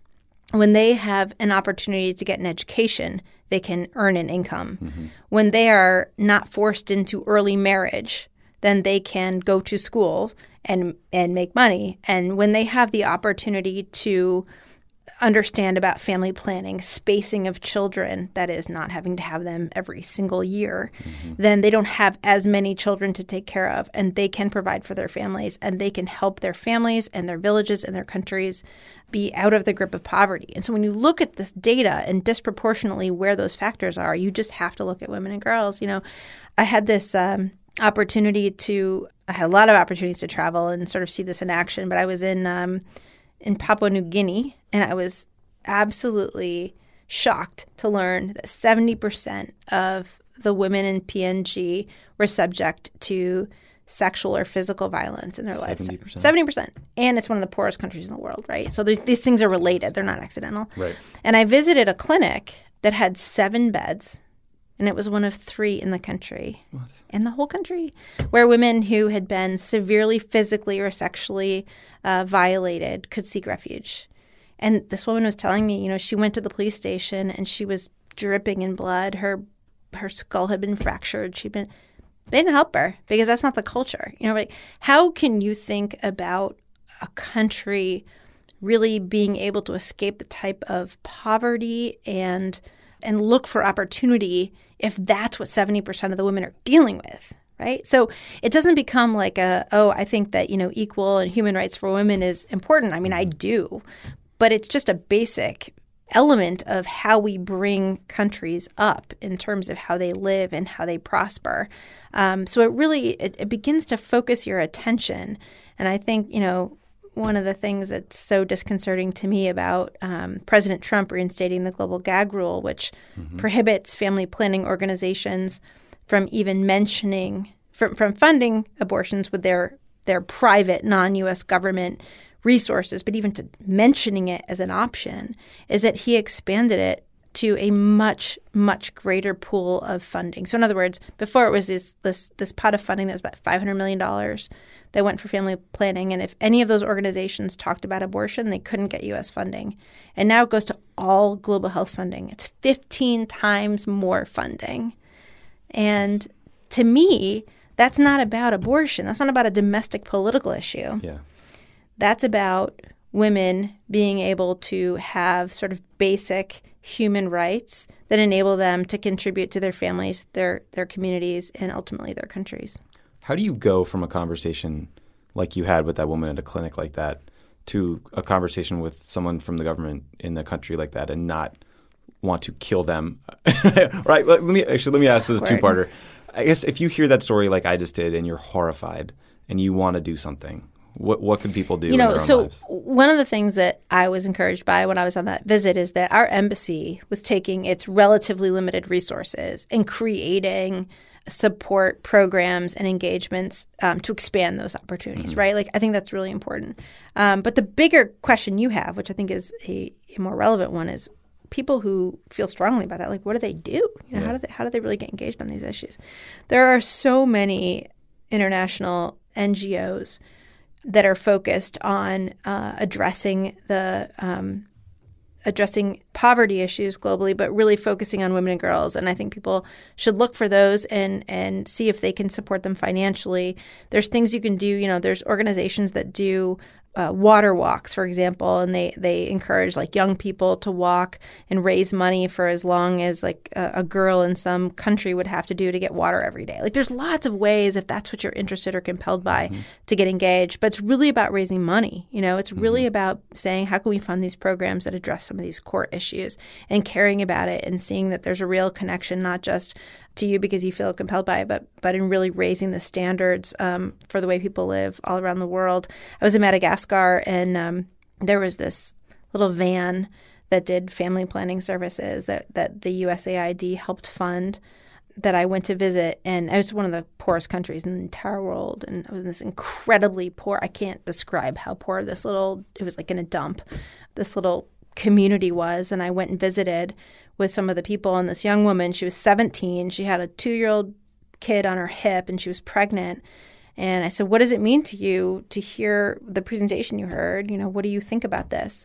when they have an opportunity to get an education, they can earn an income. When they are not forced into early marriage, then they can go to school and make money. And when they have the opportunity to understand about family planning, spacing of children, that is not having to have them every single year, then they don't have as many children to take care of, and they can provide for their families, and they can help their families and their villages and their countries be out of the grip of poverty. And so when you look at this data and disproportionately where those factors are, you just have to look at women and girls. I had this opportunity I had a lot of opportunities to travel and sort of see this in action, but I was in Papua New Guinea, and I was absolutely shocked to learn that 70% of the women in PNG were subject to sexual or physical violence in their lives. 70%. And it's one of the poorest countries in the world, right? So these things are related. They're not accidental. Right. And I visited a clinic that had 7 beds, and it was one of 3 in the country. What? In the whole country, where women who had been severely physically or sexually violated could seek refuge. And this woman was telling me, she went to the police station and she was dripping in blood. Her skull had been fractured. They didn't help her because that's not the culture. How can you think about a country really being able to escape the type of poverty and look for opportunity if that's what 70% of the women are dealing with, right? So it doesn't become like I think that, equal and human rights for women is important. I mean, I do. But it's just a basic element of how we bring countries up in terms of how they live and how they prosper. So it begins to focus your attention. And I think, one of the things that's so disconcerting to me about President Trump reinstating the global gag rule, which prohibits family planning organizations from even mentioning, from funding abortions with their private non-U.S. government resources, but even to mentioning it as an option, is that he expanded it to a much, much greater pool of funding. So in other words, before it was this pot of funding that was about $500 million that went for family planning. And if any of those organizations talked about abortion, they couldn't get U.S. funding. And now it goes to all global health funding. It's 15 times more funding. And to me, that's not about abortion. That's not about a domestic political issue. Yeah. That's about women being able to have sort of basic human rights that enable them to contribute to their families, their communities, and ultimately their countries. How do you go from a conversation like you had with that woman at a clinic like that to a conversation with someone from the government in the country like that and not want to kill them? Right. Let me ask this as a two-parter. I guess if you hear that story like I just did and you're horrified and you want to do something, what can people do in their own lives? One of the things that I was encouraged by when I was on that visit is that our embassy was taking its relatively limited resources and creating support programs and engagements to expand those opportunities, right? Like, I think that's really important. But the bigger question you have, which I think is a more relevant one, is people who feel strongly about that. Like, what do they do? How do they really get engaged on these issues? There are so many international NGOs that are focused on addressing poverty issues globally, but really focusing on women and girls. And I think people should look for those and see if they can support them financially. There's things you can do. There's organizations that do water walks, for example, and they encourage like young people to walk and raise money for as long as like a girl in some country would have to do to get water every day. Like, there's lots of ways, if that's what you're interested or compelled by, to get engaged. But it's really about raising money. It's really about saying, how can we fund these programs that address some of these core issues, and caring about it and seeing that there's a real connection, not just to you because you feel compelled by it, but in really raising the standards for the way people live all around the world. I was in Madagascar, and there was this little van that did family planning services that the USAID helped fund that I went to visit. And it was one of the poorest countries in the entire world. And I was in this incredibly poor – I can't describe how poor it was like in a dump, this little community was. And I went and visited with some of the people, and this young woman, she was 17. She had a 2-year-old kid on her hip, and she was pregnant. And I said, what does it mean to you to hear the presentation you heard? What do you think about this?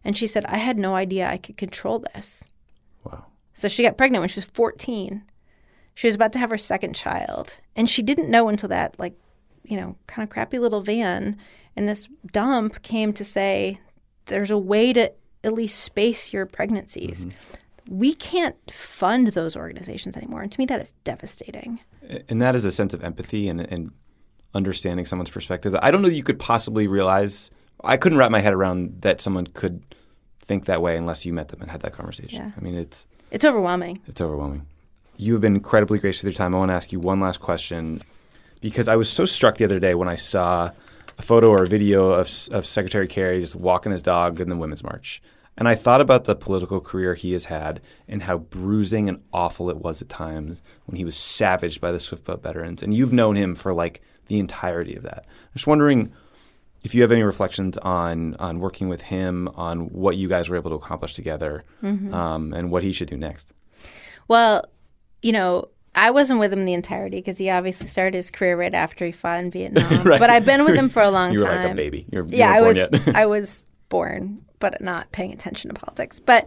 And she said, I had no idea I could control this. Wow. So she got pregnant when she was 14. She was about to have her second child. And she didn't know until that, like, you know, kind of crappy little van and this dump came to say, there's a way to at least space your pregnancies. We can't fund those organizations anymore. And to me, that is devastating. And that is a sense of empathy and understanding someone's perspective. I don't know that you could possibly realize – I couldn't wrap my head around that someone could think that way unless you met them and had that conversation. Yeah. I mean, it's overwhelming. It's overwhelming. You have been incredibly gracious with your time. I want to ask you one last question because I was so struck the other day when I saw a photo or a video of Secretary Kerry just walking his dog in the Women's March. And I thought about the political career he has had and how bruising and awful it was at times when he was savaged by the Swiftboat veterans. And you've known him for like the entirety of that. I'm just wondering if you have any reflections on working with him, on what you guys were able to accomplish together, and what he should do next. Well, you know, I wasn't with him the entirety because he obviously started his career right after he fought in Vietnam. Right. But I've been with him for a long time. You were like a baby. You weren't I born was. yet. I was born, but not paying attention to politics. But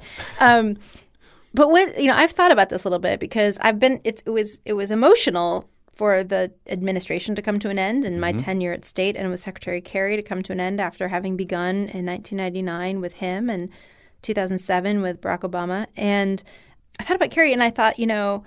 what, you know, I've thought about this a little bit because I've been. It was emotional for the administration to come to an end and my tenure at state, and with Secretary Kerry to come to an end after having begun in 1999 with him and 2007 with Barack Obama. And I thought about Kerry, and I thought, you know,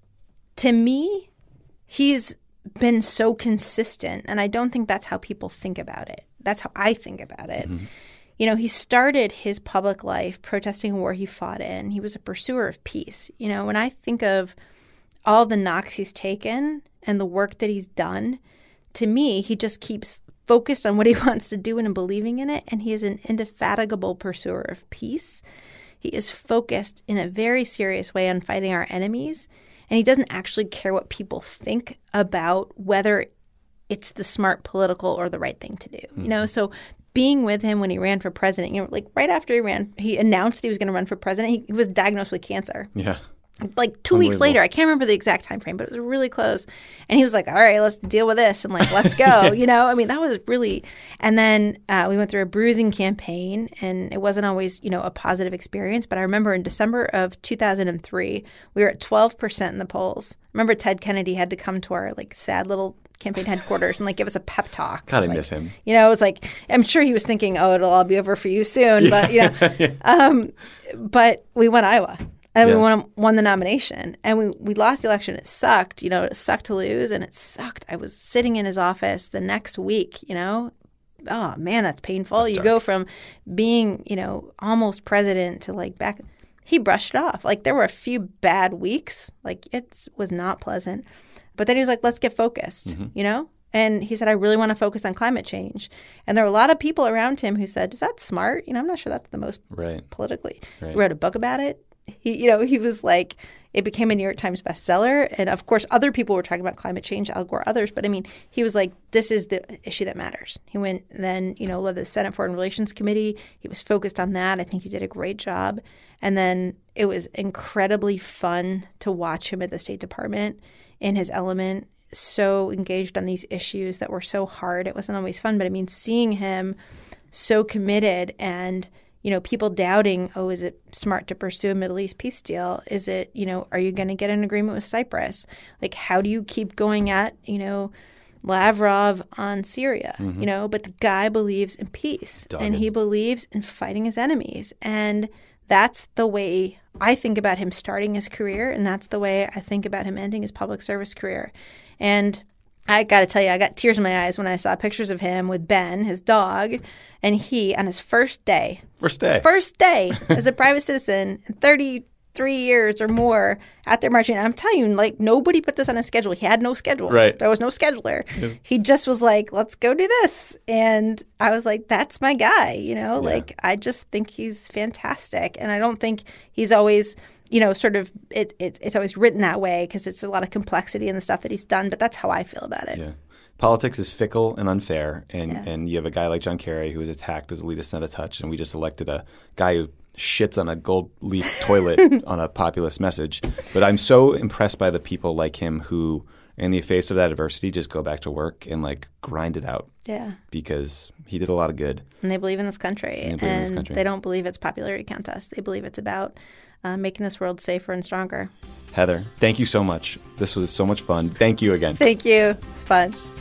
to me, he's been so consistent, and I don't think that's how people think about it. That's how I think about it. You know, he started his public life protesting a war he fought in. He was a pursuer of peace. You know, when I think of all the knocks he's taken and the work that he's done, to me, he just keeps focused on what he wants to do and believing in it, and he is an indefatigable pursuer of peace. He is focused in a very serious way on fighting our enemies, and he doesn't actually care what people think about whether it's the smart political or the right thing to do. You know, so being with him when he ran for president, you know, like right after he announced he was going to run for president, he was diagnosed with cancer. Yeah. Like 2 weeks later, I can't remember the exact time frame, but it was really close. And he was like, all right, let's deal with this and like, let's go. You know, I mean, that was really – and then we went through a bruising campaign, and it wasn't always, you know, a positive experience. But I remember in December of 2003, we were at 12% in the polls. I remember Ted Kennedy had to come to our like sad little campaign headquarters and like give us a pep talk. God, I miss him. You know, it was like – I'm sure he was thinking, oh, it'll all be over for you soon. But, you know, but we won Iowa. And we won the nomination. And we lost the election. It sucked. You know, it sucked to lose, and it sucked. I was sitting in his office the next week, you know. Oh, man, that's painful. You go from being, you know, almost president to, like, back. He brushed it off. Like, there were a few bad weeks. Like, it was not pleasant. But then he was like, let's get focused, you know. And he said, I really want to focus on climate change. And there were a lot of people around him who said, is that smart? You know, I'm not sure that's the most politically. He wrote a book about it. He was like, it became a New York Times bestseller. And of course, other people were talking about climate change, Al Gore, others. But I mean, he was like, this is the issue that matters. He went then, you know, led the Senate Foreign Relations Committee. He was focused on that. I think he did a great job. And then it was incredibly fun to watch him at the State Department in his element, so engaged on these issues that were so hard. It wasn't always fun, but I mean, seeing him so committed and you know, people doubting, oh, is it smart to pursue a Middle East peace deal? Is it, you know, are you going to get an agreement with Cyprus? Like, how do you keep going at, you know, Lavrov on Syria? You know, but the guy believes in peace and he believes in fighting his enemies. And that's the way I think about him starting his career. And that's the way I think about him ending his public service career. And I got to tell you, I got tears in my eyes when I saw pictures of him with Ben, his dog, and he on his first day as a private citizen, 33 years or more out there marching. I'm telling you, like, nobody put this on a schedule. He had no schedule. Right. There was no scheduler. Yes. He just was like, let's go do this. And I was like, that's my guy, you know? Like, I just think he's fantastic. And I don't think he's always – you know, sort of it's always written that way because it's a lot of complexity in the stuff that he's done. But that's how I feel about it. Yeah. Politics is fickle and unfair. And you have a guy like John Kerry who was attacked as elitist not a touch. And we just elected a guy who shits on a gold leaf toilet on a populist message. But I'm so impressed by the people like him who in the face of that adversity, just go back to work and like grind it out. Yeah. Because he did a lot of good. And they believe in this country. They don't believe it's popularity contest. They believe it's about making this world safer and stronger. Heather, thank you so much. This was so much fun. Thank you again. Thank you. It's fun.